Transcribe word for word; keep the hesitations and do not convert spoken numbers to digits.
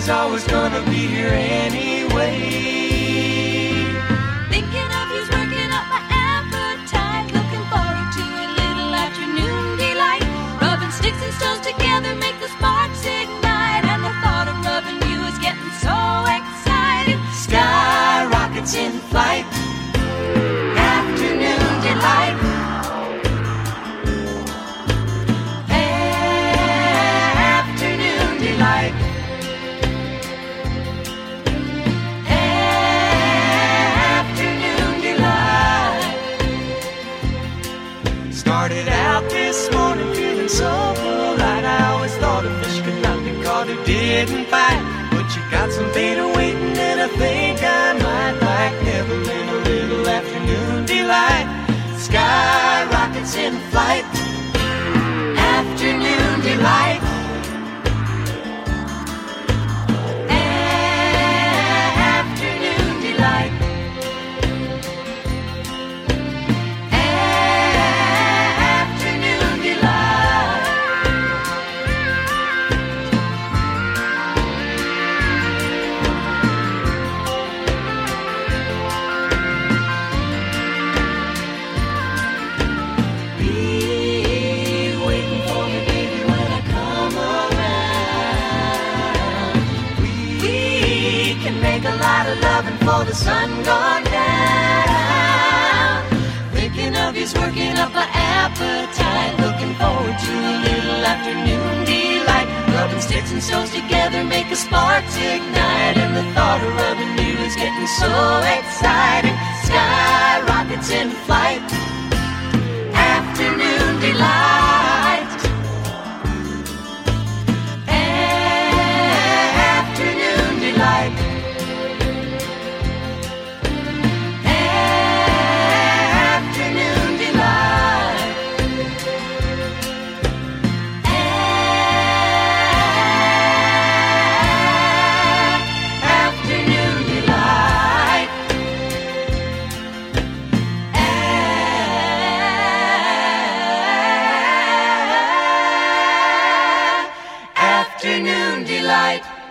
is always gonna be here anyway. Thinking of you's working up my appetite. Looking forward to a little afternoon delight. Rubbing sticks and stones together make the sparks ignite. And the thought of rubbing you is getting so exciting. Sky rockets in flight, afternoon delight. Afternoon delight. Afternoon delight. Started out this morning feeling so polite. I always thought a fish could not be caught who didn't bite. But you got some beta waiting and I think I might like heaven in a little afternoon delight. Sky rockets in flight, afternoon delight. Afternoon delight. Afternoon delight. Be waiting for me, baby, when I come around. We can make a lot of loving before the sun gone down. Thinking of you's working up my appetite. Looking forward to a little afternoon delight. Rubbing sticks and stones together make a sparks ignite. And the thought of rubbing you is getting so exciting. Sky rockets in flight, afternoon delight. Afternoon delight. Afternoon delight. Afternoon delight. Afternoon delight.